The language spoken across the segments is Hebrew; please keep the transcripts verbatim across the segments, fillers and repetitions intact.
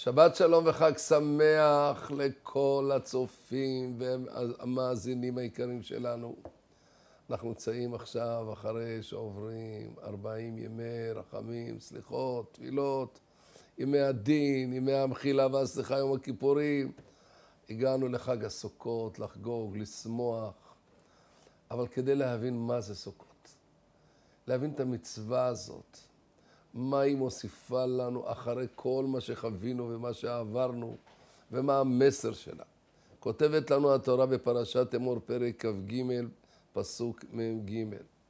שבת שלום וחג שמח לכל הצופים והמאזינים העיקריים שלנו. אנחנו נמצאים עכשיו אחרי שעוברים ארבעים ימי רחמים, סליחות, תפילות, ימי הדין, ימי המחילה והסליחה, יום הכיפורים. הגענו לחג הסוכות, לחגוג, לשמוח. אבל כדי להבין מה זה סוכות, להבין את המצווה הזאת, מה היא מוסיפה לנו אחרי כל מה שחווינו ומה שעברנו, ומה המסר שלה. כותבת לנו התורה בפרשת אמור פרק כ"ג, פסוק מ"ג.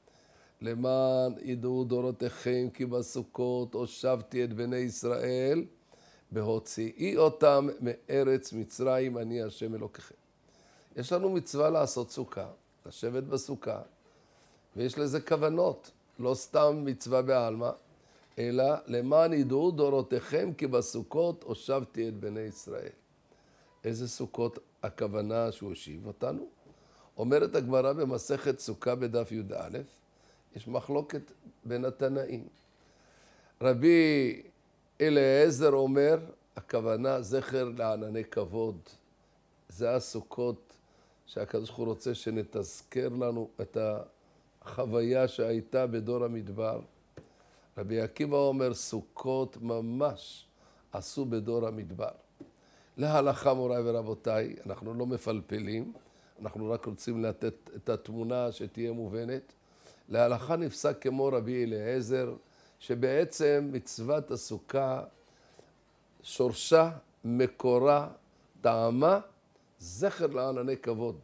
למען ידעו דורותיכם כי בסוכות הושבתי את בני ישראל, בהוציאי אותם מארץ מצרים, אני השם אלוקיכם. יש לנו מצווה לעשות סוכה, לשבת בסוכה, ויש לזה כוונות, לא סתם מצווה בעלמא, אלא למען ידעו דורותיכם כי בסוכות הושבתי את בני ישראל. איזה סוכות הכוונה שהוא השיב אותנו? אומרת הגמרא במסכת סוכה בדף י"א, יש מחלוקת בין התנאים. רבי אליעזר אומר, הכוונה זכר לענני כבוד. זה הסוכות שהקדוש ברוך הוא רוצה שנתזכר לנו את החוויה שהייתה בדור המדבר. רבי עקיבא אומר, סוכות ממש עשו בדור המדבר. להלכה מוריי ורבותיי, אנחנו לא מפלפלים, אנחנו רק רוצים לתת את התמונה שתהיה מובנת. להלכה נפסק כמו רבי אליעזר, שבעצם מצוות הסוכה, שורשה, מקורה, טעמה, זכר לענני כבוד.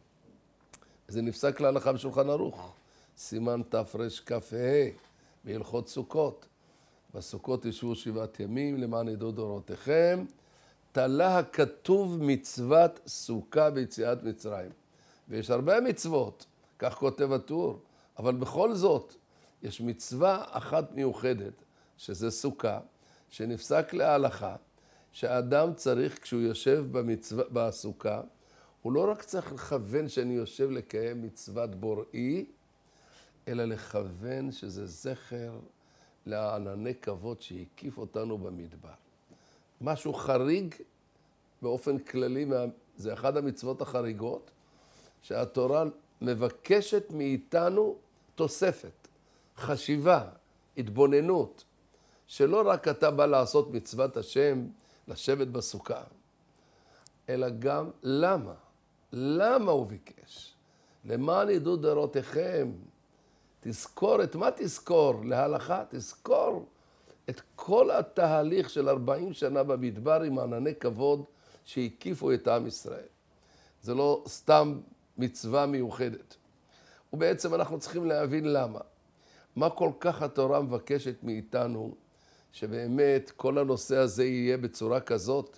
זה נפסק להלכה בשולחן ערוך, סימן תרכ"ה. בהלכות סוכות. בסוכות ישבו שבעת ימים, למען ידעו דורותיכם. תלה הכתוב מצוות סוכה ביציאת מצרים. ויש הרבה מצוות, כך כותב הטור, אבל בכל זאת, יש מצווה אחת מיוחדת, שזה סוכה, שנפסק להלכה, שהאדם צריך, כשהוא יושב במצווה, בסוכה, הוא לא רק צריך לכוון שאני יושב לקיים מצוות בוראי, אלא לכוון שזה זכר לענני כבוד שהקיף אותנו במדבר. משהו חריג באופן כללי, זה אחד המצוות החריגות, שהתורה מבקשת מאיתנו תוספת, חשיבה, התבוננות, שלא רק אתה בא לעשות מצוות השם, לשבת בסוכה, אלא גם למה? למה הוא ביקש? למען ידעו דורותיכם, תזכור את מה תזכור? להלכה, תזכור את כל התהליך של ארבעים שנה במדבר עם ענני כבוד שהקיפו את עם ישראל. זה לא סתם מצווה מיוחדת. ובעצם אנחנו צריכים להבין למה. מה כל כך התורה מבקשת מאיתנו שבאמת כל הנושא הזה יהיה בצורה כזאת,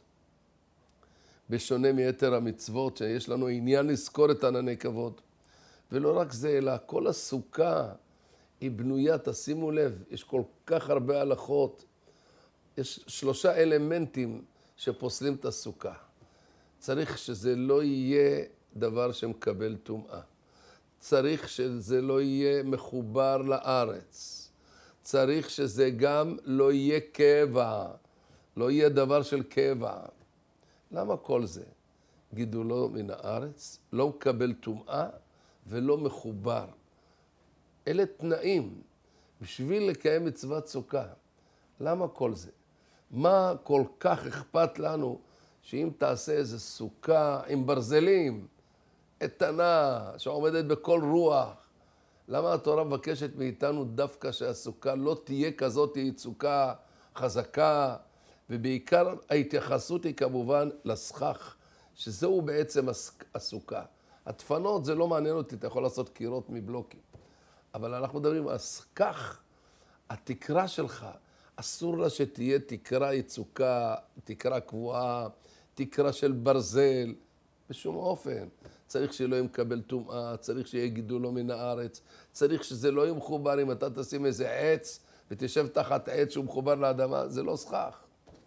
בשונה מיתר המצוות שיש לנו עניין לזכור את ענני כבוד. ולא רק זה, אלא כל הסוכה היא בנויה, תשימו לב, יש כל כך הרבה הלכות. יש שלושה אלמנטים שפוסלים את הסוכה. צריך שזה לא יהיה דבר שמקבל טומאה. צריך שזה לא יהיה מחובר לארץ. צריך שזה גם לא יהיה קבע. לא יהיה דבר של קבע. למה כל זה? גידולו מן הארץ, לא מקבל טומאה, ולא מחובר. אלה תנאים בשביל לקיים מצוות סוכה. למה כל זה? מה כל כך אכפת לנו שאם תעשה איזו סוכה עם ברזלים, איתנה, שעומדת בכל רוח, למה התורה מבקשת מאיתנו דווקא שהסוכה לא תהיה כזאת, תהיה סוכה חזקה, ובעיקר ההתייחסות היא כמובן לסכך, שזהו בעצם הסוכה. הדפנות זה לא מעניין אותי, אתה יכול לעשות קירות מבלוקים. אבל אנחנו מדברים, אז כך, התקרה שלך, אסור לה שתהיה תקרה יצוקה, תקרה קבועה, תקרה של ברזל, בשום אופן. צריך שלא יקבל טומאה, צריך שיהיה גידולו מן הארץ, צריך שזה לא יהיה מחובר, אם אתה תשים איזה עץ ותשב תחת עץ שהוא מחובר לאדמה, זה לא סכך.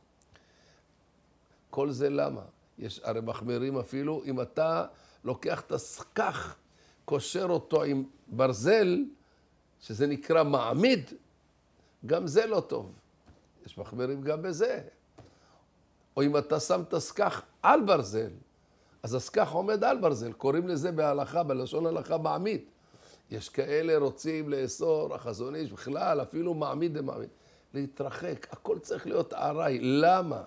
כל זה למה? יש הרי מחמירים אפילו, אם אתה לוקח את הסכך, קושר אותו עם ברזל, שזה נקרא מעמיד, גם זה לא טוב. יש מחמירים גם בזה. או אם אתה שם את הסכך על ברזל, אז הסכך עומד על ברזל, קוראים לזה בהלכה, בלשון הלכה מעמיד. יש כאלה רוצים לאסור, החזון איש בכלל, אפילו מעמיד למעמיד. להתרחק, הכל צריך להיות ארעי. למה?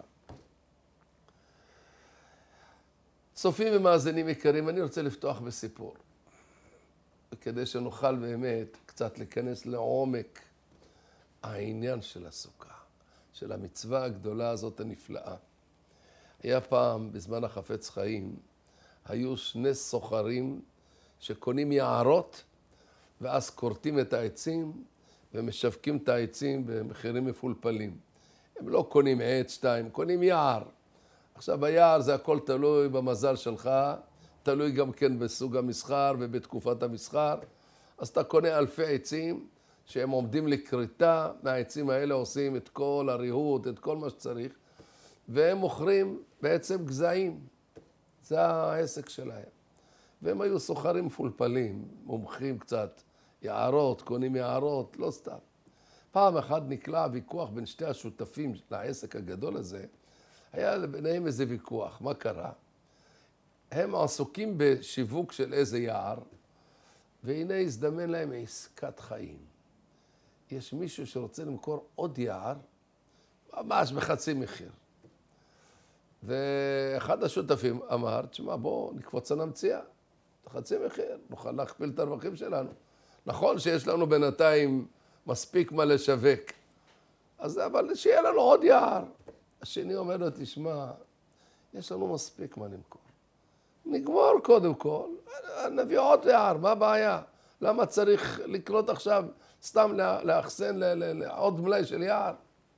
צופים ומאזינים יקרים, אני רוצה לפתוח בסיפור. כדי שנוכל באמת קצת להיכנס לעומק העניין של הסוכה, של המצווה הגדולה הזאת הנפלאה. היה פעם, בזמן החפץ חיים, היו שני סוחרים שקונים יערות, ואז כורתים את העצים ומשווקים את העצים במחירים מפולפלים. הם לא קונים עץ שתיים, קונים יער. עכשיו ביער זה הכל תלוי במזל שלך, תלוי גם כן בסוג המסחר ובתקופת המסחר. אז אתה קונה אלפי עצים שהם עומדים לכריתה, מהעצים האלה עושים את כל הריהוט, את כל מה שצריך, והם מוכרים בעצם גזעים. זה העסק שלהם. והם היו סוחרים מפולפלים, מומחים קצת, יערות, קונים יערות, לא סתם. פעם אחת נקלע ויכוח בין שתי השותפים לעסק הגדול הזה, היה ביניהם איזה ויכוח. מה קרה? הם עסוקים בשיווק של איזה יער, והנה הזדמן להם עסקת חיים. יש מישהו שרוצה למכור עוד יער, ממש בחצי מחיר. ואחד השותפים אמר, תשמע, בוא נקפוץ על המציאה, בחצי מחיר, נוכל להכפיל את הרווחים שלנו. נכון שיש לנו בינתיים מספיק מה לשווק, אז אבל שיהיה לנו עוד יער. השני אומר לו, תשמע, יש לנו מספיק מה למכור. נגמור קודם כל, נביא עוד יער, מה הבעיה? למה צריך לקנות עכשיו, סתם לאחסן לעוד מלאי של יער?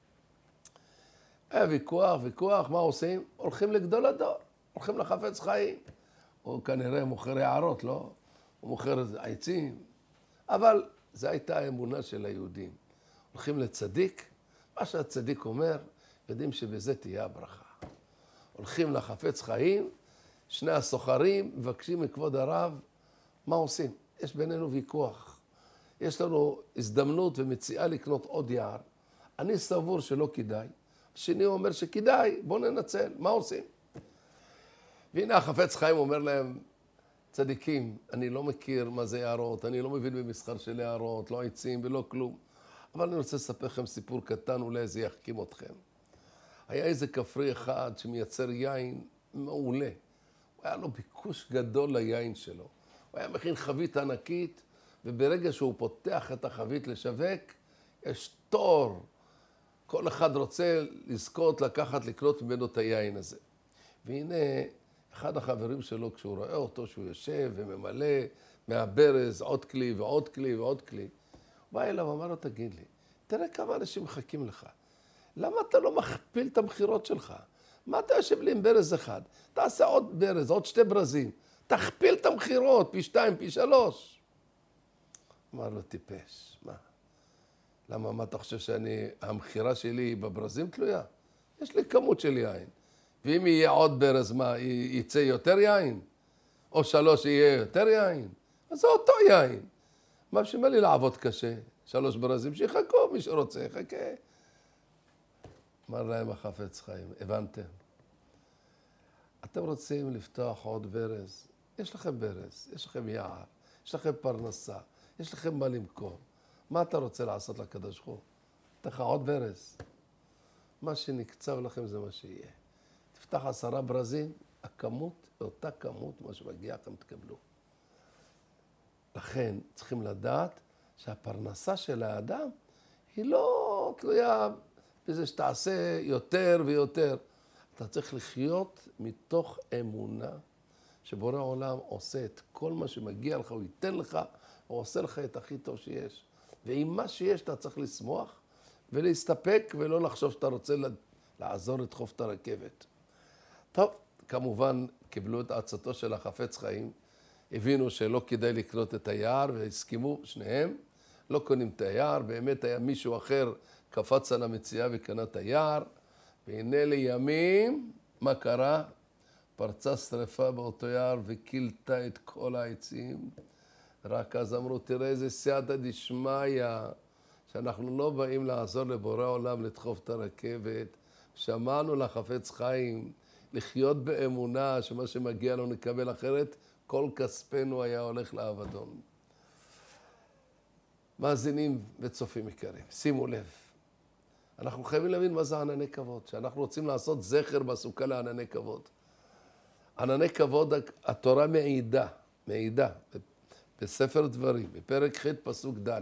היה ויכוח, ויכוח, מה עושים? הולכים לגדול הדור, הולכים לחפץ חיים. הוא כנראה מוכר יערות, לא? הוא מוכר עצים. אבל זו הייתה האמונה של היהודים. הולכים לצדיק, מה שהצדיק אומר, יודעים שבזה תהיה הברכה. הולכים לחפץ חיים, שני הסוחרים מבקשים מכבוד הרב, מה עושים? יש בינינו ויכוח. יש לנו הזדמנות ומציאה לקנות עוד יער. אני סבור שלא כדאי. השני אומר שכדאי, בוא ננצל, מה עושים? והנה החפץ חיים אומר להם, צדיקים, אני לא מכיר מה זה יערות, אני לא מבין במסחר של יערות, לא עצים ולא כלום. אבל אני רוצה לספר לכם סיפור קטן, אולי זה יחכים אתכם. היה איזה כפרי אחד שמייצר יין מעולה. הוא היה לו ביקוש גדול ליין שלו. הוא היה מכין חבית ענקית, וברגע שהוא פותח את החבית לשווק, יש תור. כל אחד רוצה לזכות, לקחת, לקנות ממנו את היין הזה. והנה, אחד החברים שלו, כשהוא רואה אותו, שהוא יושב וממלא מהברז עוד כלי ועוד כלי ועוד כלי, הוא בא אליו ואמר לו, תגיד לי, תראה כמה אנשים מחכים לך. למה אתה לא מכפיל את המחירות שלך? מה אתה יושב לי עם ברז אחד? תעשה עוד ברז, עוד שתי ברזים. תכפיל את המחירות, פי שתיים, פי שלוש. אמר לו, טיפש, מה? למה, מה אתה חושב שאני, המחירה שלי בברזים תלויה? יש לי כמות של יין. ואם יהיה עוד ברז, מה, יצא יותר יין? או שלוש יהיה יותר יין? אז זה אותו יין. מה בשביל לי לעבוד קשה? שלוש ברזים שיחכו, מי שרוצה, יחכה. אמר להם החפץ חיים, הבנתם? אתם רוצים לפתוח עוד ברז? יש לכם ברז, יש לכם יער, יש לכם פרנסה, יש לכם מה למכור. מה אתה רוצה לעשות לקדוש ברוך הוא? תפתח עוד ברז. מה שנקצב לכם זה מה שיהיה. תפתח עשרה ברזים, הכמות, אותה כמות, מה שמגיע לכם תקבלו. לכן צריכים לדעת שהפרנסה של האדם היא לא תלויה בזה שתעשה יותר ויותר. אתה צריך לחיות מתוך אמונה שבורא עולם עושה את כל מה שמגיע לך, הוא ייתן לך, הוא עושה לך את הכי טוב שיש. ועם מה שיש אתה צריך לשמוח ולהסתפק ולא לחשוב שאתה רוצה לעזור לדחוף את הרכבת. טוב, כמובן קיבלו את עצתו של החפץ חיים, הבינו שלא כדאי לקנות את היער והסכימו שניהם, לא קונים את היער, באמת היה מישהו אחר קפץ על המציאה וקנה את היער, והנה לימים, מה קרה? פרצה שריפה באותו יער וקילתה את כל העצים. רק אז אמרו, תראה איזה סייעתא דשמיא, שאנחנו לא באים לעזור לבורא עולם לדחוף את הרכבת, שמענו לחפץ חיים, לחיות באמונה שמה שמגיע לנו נקבל, אחרת כל כספנו היה הולך לאבדון. מאזינים וצופים יקרים, שימו לב. אנחנו חייבים להבין מה זה ענני כבוד, שאנחנו רוצים לעשות זכר בסוכה לענני כבוד. ענני כבוד, התורה מעידה, מעידה, בספר דברים, בפרק ח' פסוק ד'.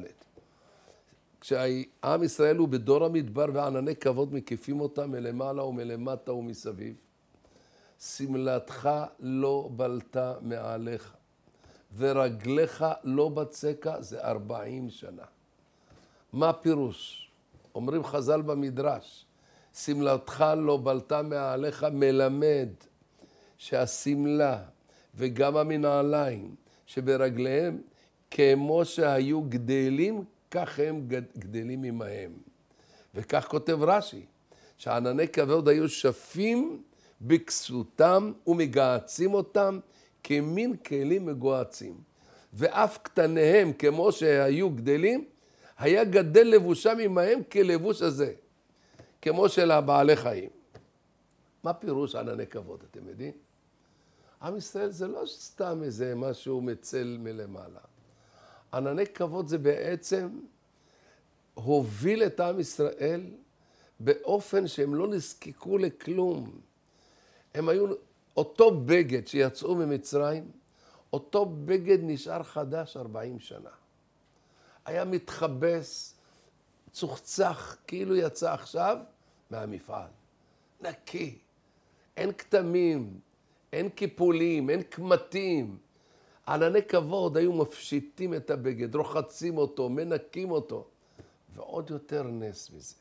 כשהעם ישראל הוא בדור המדבר וענני כבוד מקיפים אותם מלמעלה ומלמטה ומסביב, סמלתך לא בלטה מעליך, ורגליך לא בצקה, זה ארבעים שנה. מה פירוש? אומרים חז"ל במדרש, סמלתך לא בלטה מעליך מלמד שהסמלה וגם המנעליים שברגליהם כמו שהיו גדלים, כך הם גדלים עמהם. וכך כותב רש"י, שענני כבוד היו שפים בכסותם ומגעצים אותם כמין כלים מגועצים. ואף קטניהם כמו שהיו גדלים, היה גדל לבושם עמהם כלבוש הזה, כמו של הבעלי חיים. מה פירוש ענני כבוד, אתם יודעים? עם ישראל זה לא סתם איזה משהו מצל מלמעלה. ענני כבוד זה בעצם הוביל את עם ישראל באופן שהם לא נזקקו לכלום. הם היו אותו בגד שיצאו ממצרים, אותו בגד נשאר חדש ארבעים שנה. היה מתחבס, צוחצח, כאילו יצא עכשיו מהמפעל. נקי, אין כתמים, אין קיפולים, אין קמטים. ענני כבוד היו מפשיטים את הבגד, רוחצים אותו, מנקים אותו. ועוד יותר נס מזה.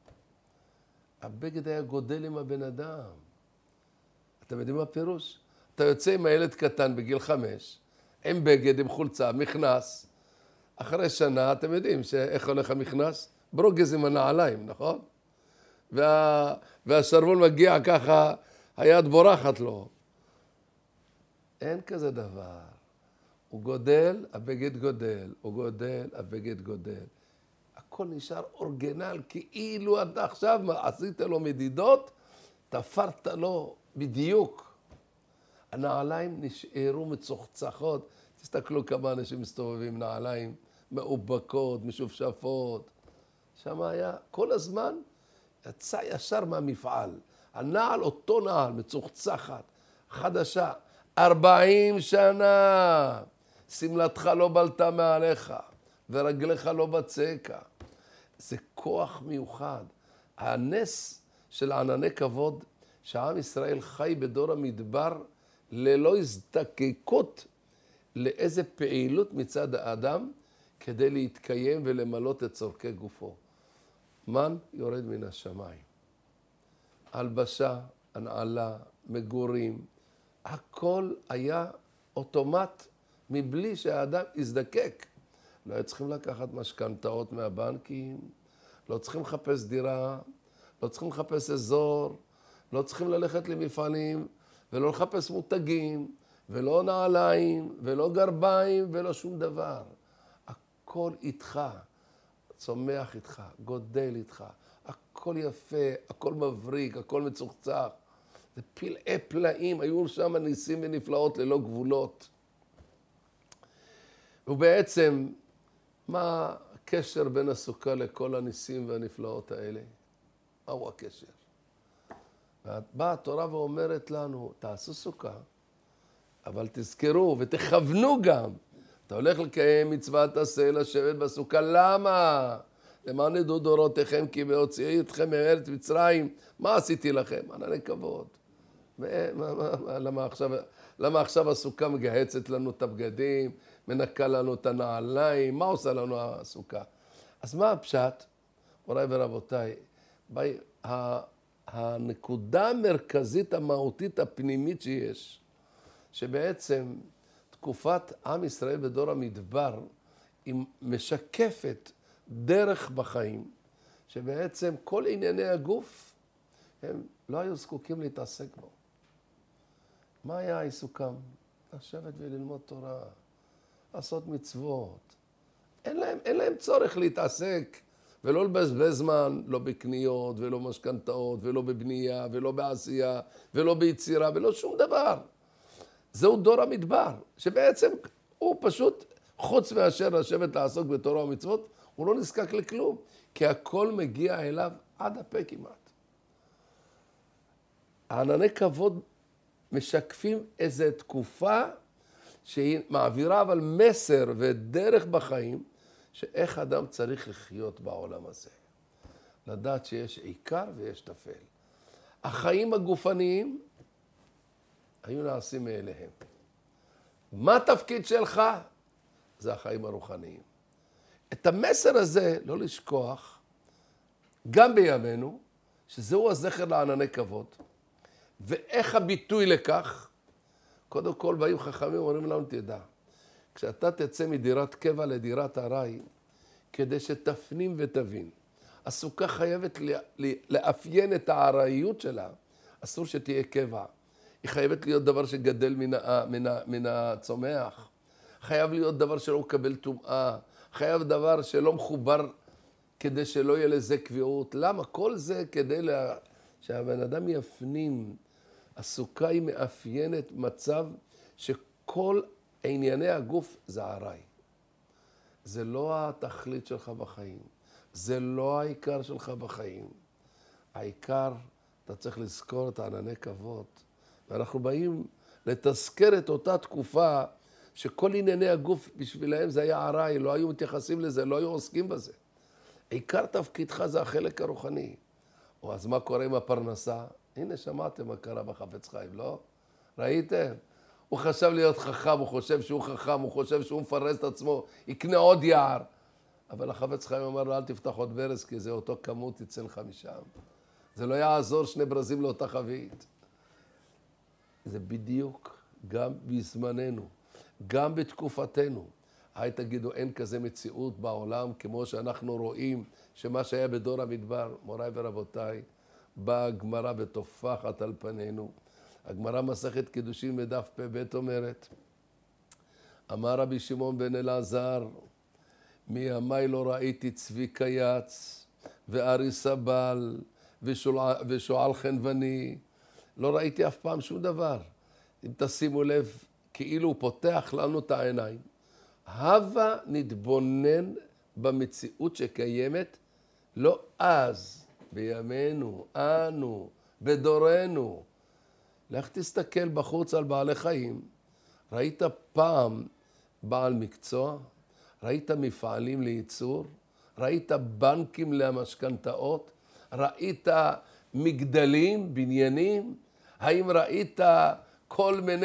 הבגד היה גודל עם הבן אדם. אתם יודעים מה הפירוש? אתה יוצא עם הילד קטן בגיל חמש, עם בגד, עם חולצה, מכנס. אחרי שנה, אתם יודעים שאיך הולך המכנס? ברוגז עם הנעליים, נכון? וה... והשרוול מגיע ככה, היד בורחת לו. אין כזה דבר. הוא גודל, הבגד גודל. הוא גודל, הבגד גודל. הכל נשאר אורגנל, כאילו אתה עכשיו עשית לו מדידות, תפרת לו בדיוק. הנעליים נשארו מצוחצחות. תסתכלו כמה אנשים מסתובבים נעליים מאובקות, משופשפות. שם היה כל הזמן יצא ישר מהמפעל. הנעל אותו נעל, מצוחצחת, חדשה. ארבעים שנה. סמלתך לא בלטה מעליך, ורגליך לא בצקה. זה כוח מיוחד. הנס של ענני כבוד, שעם ישראל חי בדור המדבר, ללא הזדקקות לאיזה פעילות מצד האדם, כדי להתקיים ולמלות את צורכי גופו. מן יורד מן השמיים. הלבשה, הנעלה, מגורים, הכל היה אוטומט, מבלי שהאדם יזדקק. לא היו צריכים לקחת משכנתאות מהבנקים, לא צריכים לחפש דירה, לא צריכים לחפש אזור, לא צריכים ללכת למפעלים, ולא לחפש מותגים, ולא נעליים, ולא גרביים, ולא שום דבר. הכל איתך, צומח איתך, גודל איתך, הכל יפה, הכל מבריק, הכל מצוחצח. זה פלאי פלאים, היו שם ניסים ונפלאות ללא גבולות. ובעצם, מה הקשר בין הסוכה לכל הניסים והנפלאות האלה? מהו הקשר? באה התורה ואומרת לנו, תעשו סוכה, אבל תזכרו ותכוונו גם. אתה הולך לקיים מצוות עשה לשבת בסוכה, למה? למען ידעו דורותיכם כי בהוציאי אתכם מארץ מצרים, מה עשיתי לכם? ענני כבוד. למה עכשיו, למה עכשיו הסוכה מגהצת לנו את הבגדים, מנקה לנו את הנעליים, מה עושה לנו הסוכה? אז מה הפשט? מוריי ורבותיי, הנקודה המרכזית המהותית הפנימית שיש, שבעצם תקופת עם ישראל בדור המדבר, היא משקפת דרך בחיים, שבעצם כל ענייני הגוף, הם לא היו זקוקים להתעסק בו. מה היה עיסוקם? לשבת וללמוד תורה, לעשות מצוות. אין להם, אין להם צורך להתעסק ולא לבזבז זמן, לא בקניות, ולא משכנתאות, ולא בבנייה, ולא בעשייה, ולא ביצירה, ולא שום דבר. זהו דור המדבר, שבעצם הוא פשוט, חוץ מאשר לשבת לעסוק בתורה ומצוות, הוא לא נזקק לכלום, כי הכל מגיע אליו עד הפה כמעט. הענני כבוד משקפים איזו תקופה שהיא מעבירה אבל מסר ודרך בחיים, שאיך אדם צריך לחיות בעולם הזה. לדעת שיש עיקר ויש תפל. החיים הגופניים היו נעשים מאליהם. מה התפקיד שלך? זה החיים הרוחניים. את המסר הזה לא לשכוח, גם בימינו, שזהו הזכר לענני כבוד. ואיך הביטוי לכך? קודם כל, באים חכמים אומרים לנו, תדע, כשאתה תצא מדירת קבע לדירת ארעי, כדי שתפנים ותבין, הסוכה חייבת לאפיין את הארעיות שלה, אסור שתהיה קבע. היא חייבת להיות דבר שגדל מן, מן, מן הצומח, חייב להיות דבר שלא מקבל טומאה, חייב דבר שלא מחובר כדי שלא יהיה לזה קביעות. למה? כל זה כדי לה... שהבן אדם יפנים. הסוכה היא מאפיינת מצב שכל ענייני הגוף זה ארעי. זה לא התכלית שלך בחיים. זה לא העיקר שלך בחיים. העיקר, אתה צריך לזכור את הענני כבוד. ואנחנו באים לתזכר את אותה תקופה שכל ענייני הגוף בשבילהם זה היה ארעי, לא היו מתייחסים לזה, לא היו עוסקים בזה. עיקר תפקידך זה החלק הרוחני. או אז מה קורה עם הפרנסה? הנה שמעתם מה קרה בחפץ חיים, לא? ראיתם? הוא חשב להיות חכם, הוא חושב שהוא חכם, הוא חושב שהוא מפרס את עצמו, יקנה עוד יער. אבל החפץ חיים אמר לו, אל תפתח עוד ברז, כי זה אותו כמות יצא לך משם. זה לא יעזור שני ברזים לאותה חבית. זה בדיוק גם בזמננו, גם בתקופתנו. היי תגידו, אין כזה מציאות בעולם כמו שאנחנו רואים שמה שהיה בדור המדבר, מוריי ורבותיי, באה הגמרא ותופחת על פנינו. הגמרא מסכת קידושין בדף פ"ב אומרת, אמר רבי שמעון בן אלעזר, מימיי לא ראיתי צבי קייץ וארי סבל ושועל חנווני, לא ראיתי אף פעם שום דבר. אם תשימו לב, כאילו הוא פותח לנו את העיניים. הווה נתבונן במציאות שקיימת, לא אז, בימינו, אנו, בדורנו. לך תסתכל בחוץ על בעלי חיים. ראית פעם בעל מקצוע? ראית מפעלים לייצור? ראית בנקים למשכנתאות? ראית מגדלים, בניינים? האם ראית כל מיני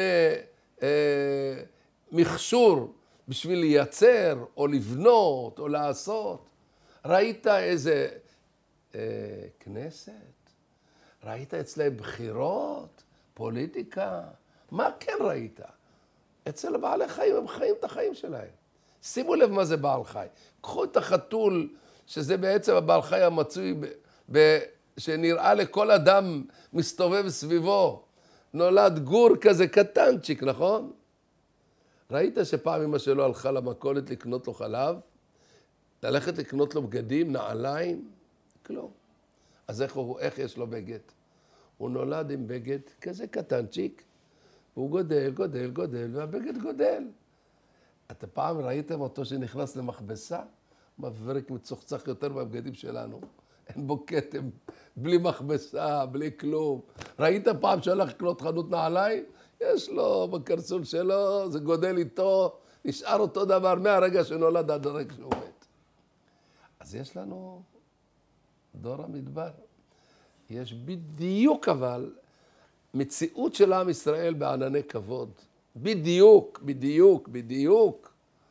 אה, מכשור בשביל לייצר או לבנות או לעשות? ראית איזה אה, כנסת? ראית אצלהם בחירות? פוליטיקה? מה כן ראית? אצל בעלי חיים הם חיים את החיים שלהם. שימו לב מה זה בעל חי. קחו את החתול, שזה בעצם הבעל חי המצוי, ב, ב, שנראה לכל אדם מסתובב סביבו. נולד גור כזה קטנצ'יק, נכון? ראית שפעם אמא שלו הלכה למכולת לקנות לו חלב? ללכת לקנות לו בגדים, נעליים? כלום. אז איך, הוא, איך יש לו בגד? הוא נולד עם בגד כזה קטנצ'יק, והוא גודל, גודל, גודל, והבגד גודל. אתם פעם ראיתם אותו שנכנס למכבסה? מבריק מצוחצח יותר מהבגדים שלנו. אין בו כתם, בלי מכבסה, בלי כלום. ראית פעם שהלך לקנות חנות נעליים? יש לו בקרסול שלו, זה גודל איתו, נשאר אותו דבר מהרגע שנולד עד הרגע שהוא מת. אז יש לנו דור המדבר. יש בדיוק אבל מציאות של עם ישראל בענני כבוד. בדיוק, בדיוק, בדיוק.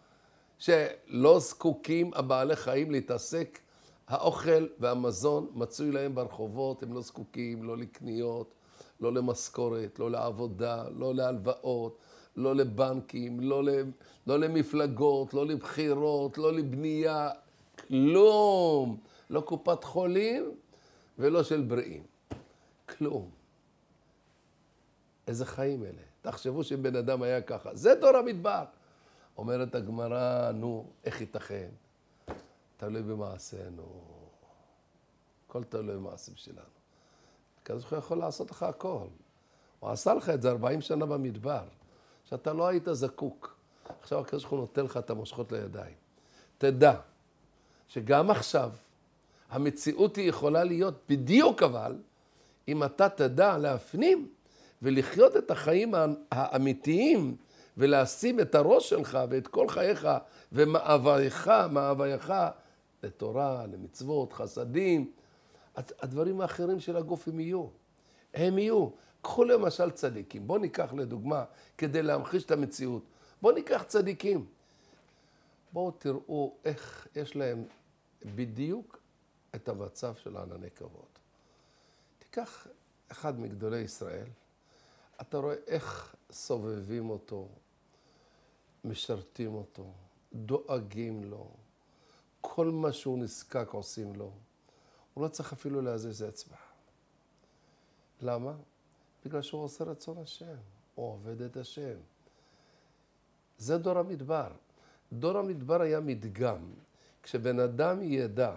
שלא זקוקים הבעלי חיים להתעסק. האוכל והמזון מצוי להם ברחובות, הם לא זקוקים, לא לקניות, לא למשכורת, לא לעבודה, לא להלוואות, לא לבנקים, לא, לא למפלגות, לא לבחירות, לא לבנייה, כלום. לא קופת חולים ולא של בריאים. כלום. איזה חיים אלה? תחשבו שבן אדם היה ככה. זה דור המדבר. אומרת הגמרא, נו, איך ייתכן? תלוי במעשינו. הכל תלוי במעשים שלנו. הקדוש ברוך הוא יכול לעשות לך הכל. הוא עשה לך את זה ארבעים שנה במדבר, שאתה לא היית זקוק. עכשיו הקדוש ברוך הוא נותן לך את המושכות לידיים. תדע שגם עכשיו המציאות היא יכולה להיות בדיוק אבל, אם אתה תדע להפנים ולחיות את החיים האמיתיים ולשים את הראש שלך ואת כל חייך ומאווייך, מאווייך לתורה, למצוות, חסדים, הדברים האחרים של הגוף הם יהיו. הם יהיו. קחו למשל צדיקים. בוא ניקח לדוגמה, כדי להמחיש את המציאות. בוא ניקח צדיקים. בואו תראו איך יש להם בדיוק את המצב של ענני כבוד. תיקח אחד מגדולי ישראל, אתה רואה איך סובבים אותו, משרתים אותו, דואגים לו, כל מה שהוא נזקק עושים לו. הוא לא צריך אפילו להזיז אצבע. למה? בגלל שהוא עושה רצון השם, הוא עובד את השם. זה דור המדבר. דור המדבר היה מדגם. כשבן אדם ידע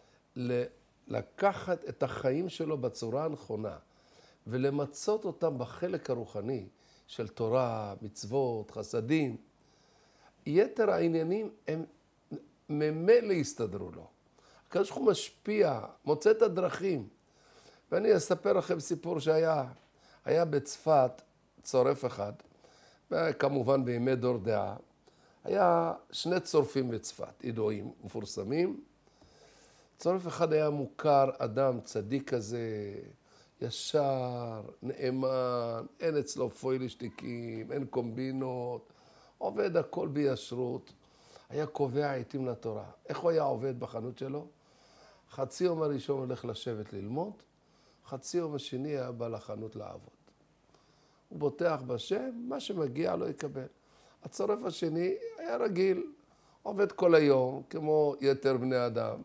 לקחת את החיים שלו בצורה הנכונה ולמצות אותם בחלק הרוחני של תורה, מצוות, חסדים, יתר העניינים הם ממילא יסתדרו לו. הקדוש ברוך הוא משפיע, מוצא את הדרכים. ואני אספר לכם סיפור שהיה, היה בצפת צורף אחד, כמובן בימי דור דעה, היה שני צורפים בצפת, ידועים, מפורסמים. צורף אחד היה מוכר, אדם צדיק כזה, ישר, נאמן, אין אצלו פוילשטיקים, אין קומבינות, עובד הכל בישרות. היה קובע עיתים לתורה. איך הוא היה עובד בחנות שלו? חצי יום הראשון הולך לשבת ללמוד, חצי יום השני היה בא לחנות לעבוד. הוא בוטח בשם, מה שמגיע לו יקבל. הצורף השני היה רגיל, עובד כל היום, כמו יתר בני אדם.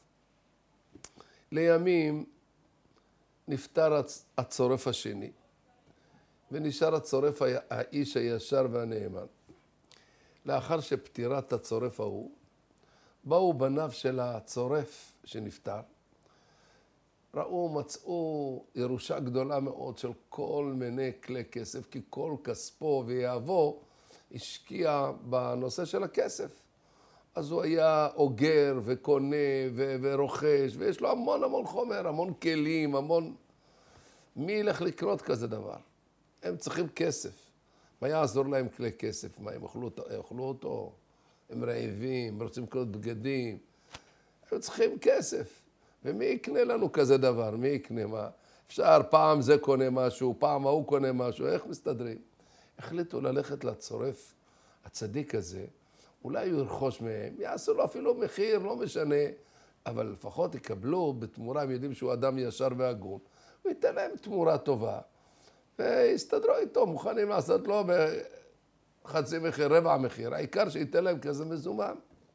לימים נפטר הצורף השני, ונשאר הצורף האיש הישר והנאמן. לאחר שפטירת הצורף ההוא, באו בניו של הצורף שנפטר, ראו, מצאו ירושה גדולה מאוד של כל מיני כלי כסף, כי כל כספו ויהבו השקיע בנושא של הכסף. אז הוא היה אוגר וקונה ו- ורוכש, ויש לו המון המון חומר, המון כלים, המון... מי ילך לקנות כזה דבר? הם צריכים כסף. מה יעזור להם כלי כסף? מה, הם אוכלו אותו? אוכלו אותו? הם רעבים, הם רוצים לקנות בגדים. הם צריכים כסף. ומי יקנה לנו כזה דבר? מי יקנה מה? אפשר, פעם זה קונה משהו, פעם ההוא קונה משהו, איך מסתדרים? החליטו ללכת לצורף הצדיק הזה, אולי הוא ירכוש מהם, יעשו לו אפילו מחיר, לא משנה, אבל לפחות יקבלו בתמורה, הם יודעים שהוא אדם ישר והגון, הוא ייתן להם תמורה טובה, ויסתדרו איתו, מוכנים לעשות לו בחצי מחיר, רבע מחיר, העיקר שייתן להם כזה מזומן.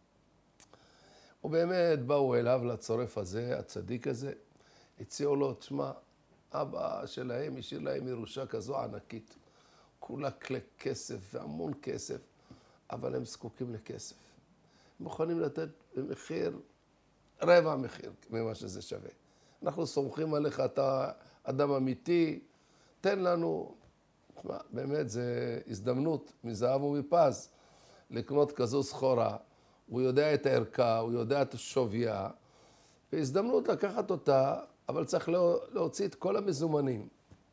ובאמת באו אליו לצורף הזה, הצדיק הזה, הציעו לו, תשמע, אבא שלהם השאיר להם ירושה כזו ענקית, כולה כלי כסף והמון כסף, אבל הם זקוקים לכסף. הם מוכנים לתת במחיר, רבע מחיר ממה שזה שווה. אנחנו סומכים עליך, אתה אדם אמיתי, תן לנו, תשמע, באמת זה הזדמנות מזהב ומפז לקנות כזו סחורה. הוא יודע את הערכה, הוא יודע את השוויה, והזדמנות לקחת אותה, אבל צריך להוציא את כל המזומנים.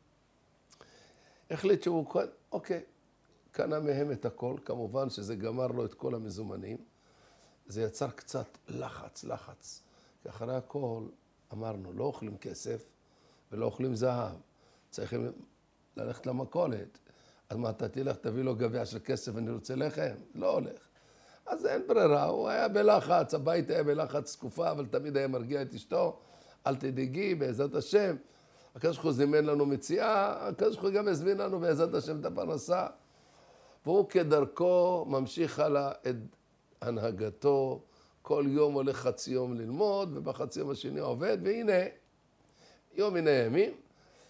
החליט שהוא, אוקיי, קנה מהם את הכל, כמובן שזה גמר לו את כל המזומנים. זה יצר קצת לחץ, לחץ. כי אחרי הכל אמרנו, לא אוכלים כסף ולא אוכלים זהב. צריכים ללכת למכולת. אז מה, אתה תלך, תביא לו גביע של כסף ואני רוצה לחם? לא הולך. אז אין ברירה, הוא היה בלחץ, הבית היה בלחץ תקופה, אבל תמיד היה מרגיע את אשתו. אל תדאגי, בעזרת השם. הקדוש ברוך הוא זימן לנו מציאה, הקדוש ברוך הוא גם הזמין לנו בעזרת השם את הפרנסה. והוא כדרכו ממשיך הלאה את הנהגתו, כל יום הולך חצי יום ללמוד, ובחצי יום השני עובד, והנה, יום מן הימים,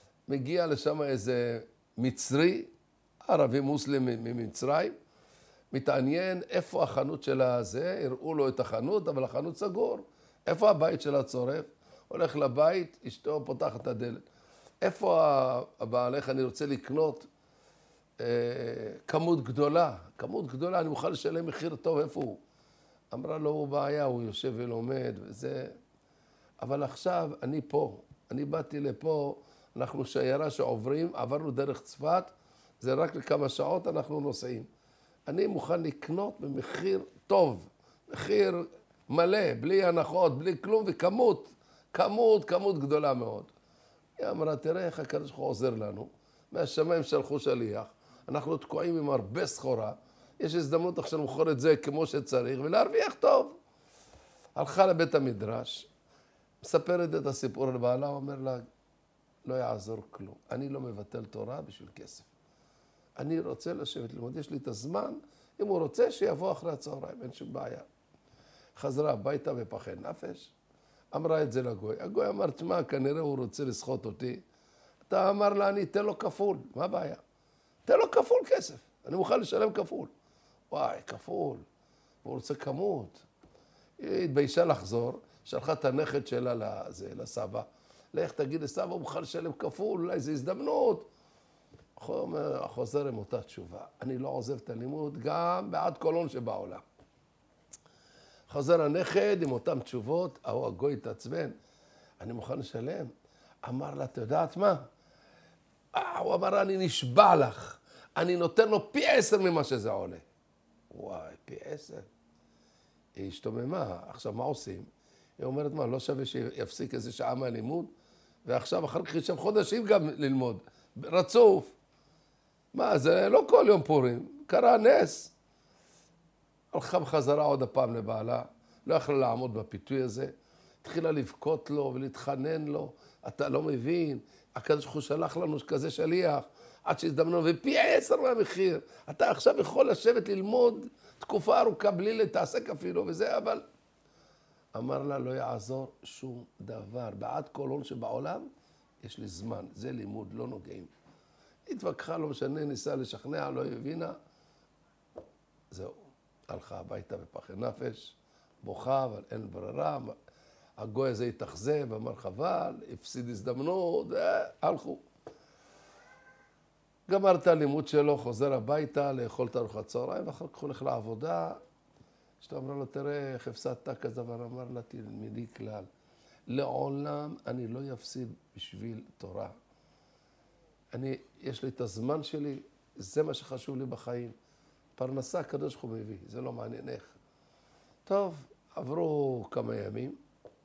מגיע לשם איזה מצרי, ערבי מוסלמי ממצרים, מתעניין איפה החנות של הזה, הראו לו את החנות, אבל החנות סגור. איפה הבית של הצורף? הולך לבית, אשתו פותחת את הדלת. איפה הבעל, איך אני רוצה לקנות אה, כמות גדולה, כמות גדולה, אני מוכן לשלם מחיר טוב, איפה הוא? אמרה לו, הוא בעיה, הוא יושב ולומד וזה. אבל עכשיו אני פה, אני באתי לפה, אנחנו שיירה שעוברים, עברנו דרך צפת, זה רק לכמה שעות אנחנו נוסעים. אני מוכן לקנות במחיר טוב, מחיר מלא, בלי הנחות, בלי כלום, וכמות, כמות, כמות גדולה מאוד. היא אמרה, תראה איך הקדוש ברוך הוא עוזר לנו, מהשמיים שלחו שליח, אנחנו תקועים עם הרבה סחורה, יש הזדמנות עכשיו למכור את זה כמו שצריך, ולהרוויח טוב. הלכה לבית המדרש, מספרת את הסיפור לבעלה, אומר לה, לא יעזור כלום, אני לא מבטל תורה בשביל כסף. אני רוצה לשבת ללמוד, יש לי את הזמן, אם הוא רוצה שיבוא אחרי הצהריים, אין שום בעיה. חזרה הביתה בפחי נפש, אמרה את זה לגוי. הגוי אמר, תשמע, כנראה הוא רוצה לסחוט אותי. אתה אמר לה, אני אתן לו כפול, מה הבעיה? תן לו כפול כסף, אני מוכן לשלם כפול. וואי, כפול, הוא רוצה כמות. היא התביישה לחזור, שלחה את הנכד שלה לזה, לסבא. לך תגיד לסבא, הוא מוכן לשלם כפול, אולי זו הזדמנות. חוזר עם אותה תשובה, אני לא עוזב את הלימוד גם בעד כל הון שבעולם. חוזר הנכד עם אותם תשובות, ההוא הגוי התעצבן, אני מוכן לשלם. אמר לה, אתה יודעת מה? אה, הוא אמר, אני נשבע לך, אני נותן לו פי עשר ממה שזה עולה. וואי, פי עשר. היא השתוממה, עכשיו מה עושים? היא אומרת, מה, לא שווה שיפסיק איזה שעה מהלימוד? ועכשיו אחר כך יש חודשים גם ללמוד, רצוף. מה, זה לא כל יום פורים, קרה נס. הלכה בחזרה עוד הפעם לבעלה, לא יכלה לעמוד בפיתוי הזה, התחילה לבכות לו ולהתחנן לו, אתה לא מבין, הקדוש ברוך הוא שלח לנו כזה שליח, עד שהזדמנו, ופי עשר מהמחיר, אתה עכשיו יכול לשבת ללמוד תקופה ארוכה בלי להתעסק אפילו וזה, אבל אמר לה, לא יעזור שום דבר, בעד כל הון שבעולם, יש לי זמן, זה לימוד, לא נוגעים. התווכחה, לא משנה, ניסה לשכנע, לא הבינה. זהו, הלכה הביתה בפחי נפש, בוכה, אבל אין ברירה. הגוי הזה התאכזב, אמר חבל, הפסיד הזדמנות, הלכו. גמר את הלימוד שלו, חוזר הביתה, לאכול את ארוחת צהריים, ואחר כך הולך לעבודה. אשתו אמרה לו, תראה, איך הפסדת כזה דבר, אמר לה, תלמידי כלל. לעולם אני לא אפסיד בשביל תורה. אני, יש לי את הזמן שלי, זה מה שחשוב לי בחיים. פרנסה הקדוש ברוך הוא מביא, זה לא מעניין איך. טוב, עברו כמה ימים,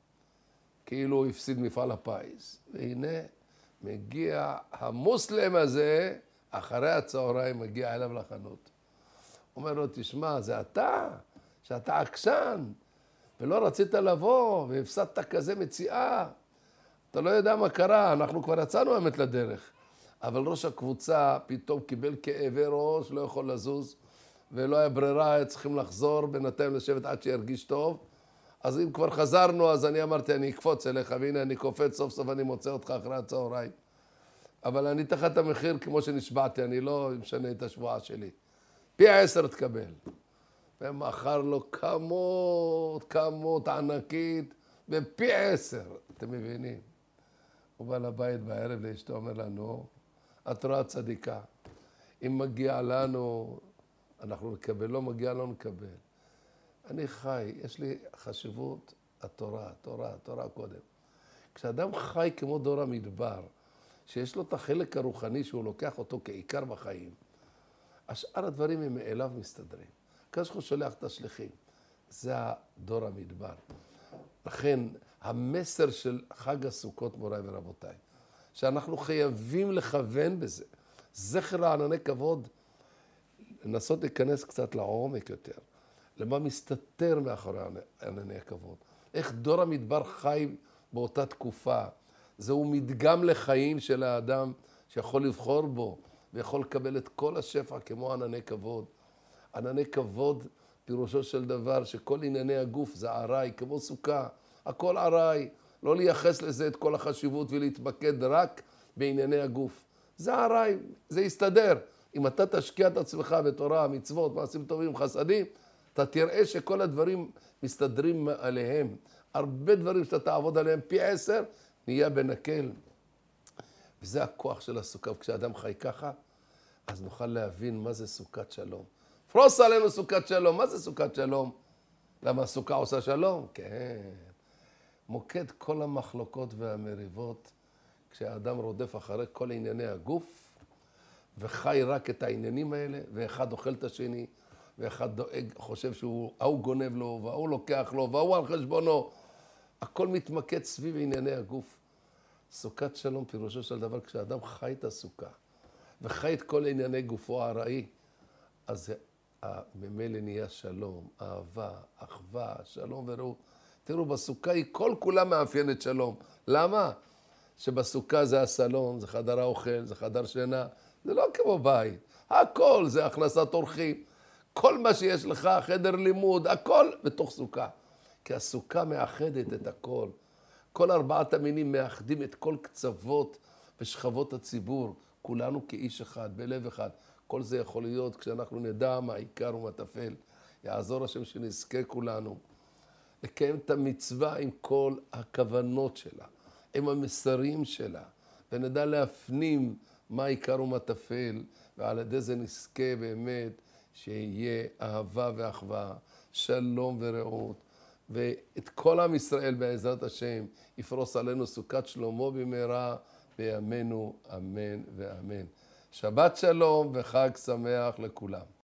כאילו הוא הפסיד מפעל הפיס, והנה מגיע המוסלם הזה, אחרי הצהריים מגיע אליו לחנות. אומר לו, תשמע, זה אתה, שאתה עקשן, ולא רצית לבוא, והפסדת כזה מציאה. אתה לא יודע מה קרה, אנחנו כבר יצאנו האמת לדרך. אבל ראש הקבוצה פתאום קיבל כאבי ראש, לא יכול לזוז, ולא היה ברירה, צריכים לחזור, בינתיים לשבת עד שירגיש טוב. אז אם כבר חזרנו, אז אני אמרתי, אני אקפוץ אליך, והנה אני קופץ, סוף סוף אני מוצא אותך אחרי הצהריים. אבל אני תחת המחיר כמו שנשבעתי, אני לא משנה את השבועה שלי. פי עשר תקבל. ומחר לו כמות, כמות ענקית, בפי עשר, אתם מבינים? הוא בא לבית בערב לאשתו, אומר לנו, את רואה צדיקה, אם מגיע לנו, אנחנו נקבל, לא מגיע לנו נקבל. אני חי, יש לי חשיבות התורה, התורה, התורה קודם. כשאדם חי כמו דור המדבר, שיש לו את החלק הרוחני שהוא לוקח אותו כעיקר בחיים, השאר הדברים הם מאליו מסתדרים. הקדוש ברוך הוא שולח את השליחים, זה הדור המדבר. לכן, המסר של חג הסוכות, מוריי ורבותיי, שאנחנו חייבים לכוון בזה, זכר הענני כבוד, לנסות להיכנס קצת לעומק יותר, למה מסתתר מאחורי ענני הכבוד, איך דור המדבר חי באותה תקופה, זהו מדגם לחיים של האדם שיכול לבחור בו, ויכול לקבל את כל השפע כמו ענני כבוד. ענני כבוד, פירושו של דבר, שכל ענייני הגוף זה עראי, כמו סוכה, הכל עראי, לא לייחס לזה את כל החשיבות ולהתמקד רק בענייני הגוף. זה עראי, זה יסתדר. אם אתה תשקיע את עצמך בתורה, מצוות, מעשים טובים, חסדים, אתה תראה שכל הדברים מסתדרים עליהם. הרבה דברים שאתה תעבוד עליהם פי עשר, נהיה בנקל. וזה הכוח של הסוכה. וכשאדם חי ככה, אז נוכל להבין מה זה סוכת שלום. פרוס עלינו סוכת שלום. מה זה סוכת שלום? למה הסוכה עושה שלום? כן. מוקד כל המחלוקות והמריבות, כשהאדם רודף אחרי כל ענייני הגוף, וחי רק את העניינים האלה, ואחד אוכל את השני, ואחד דואג, חושב שהוא, ההוא גונב לו, וההוא לוקח לו, וההוא על חשבונו. הכל מתמקד סביב ענייני הגוף. סוכת שלום פירושו של דבר, כשאדם חי את הסוכה, וחי את כל ענייני גופו הראי, אז ממילא נהיה שלום, אהבה, אחווה, שלום ורעות. תראו, בסוכה היא כל כולה מאפיינת שלום. למה? שבסוכה זה הסלון, זה חדר האוכל, זה חדר שינה. זה לא כמו בית. הכל זה הכנסת אורחים. כל מה שיש לך, חדר לימוד, הכל בתוך סוכה. כי הסוכה מאחדת את הכל. כל ארבעת המינים מאחדים את כל קצוות ושכבות הציבור. כולנו כאיש אחד, בלב אחד. כל זה יכול להיות כשאנחנו נדע מה העיקר ומה טפל. יעזור השם שנזכה כולנו לקיים את המצווה עם כל הכוונות שלה, עם המסרים שלה, ונדע להפנים מה העיקר ומה טפל, ועל ידי זה נזכה באמת שיהיה אהבה ואחווה, שלום ורעות, ואת כל עם ישראל בעזרת השם יפרוס עלינו סוכת שלמה במהרה בימינו, אמן ואמן. שבת שלום וחג שמח לכולם.